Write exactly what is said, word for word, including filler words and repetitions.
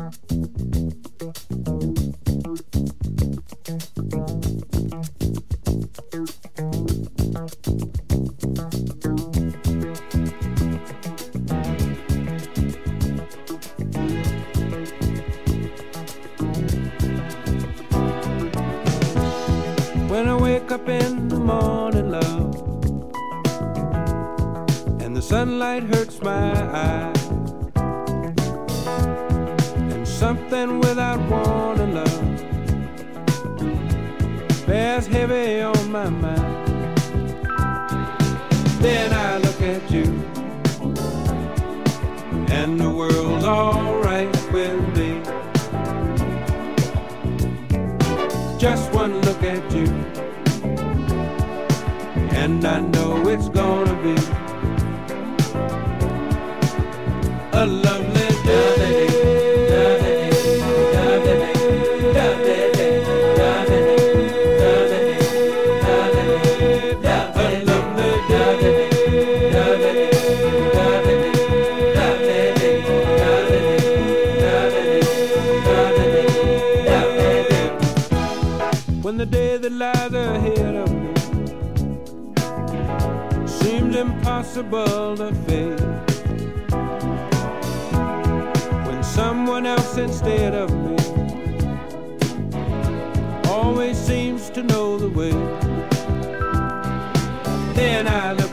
When I wake up in the morning, love, and the sunlight hurts my eyes, and something without warning, love, bears heavy on my mind. Then I look at you, and the world's alright with me. Just one look at you, and I know it's gonna be a lovely day. When the day that lies ahead of me seems impossible to face, when someone else instead of me always seems to know the way, then I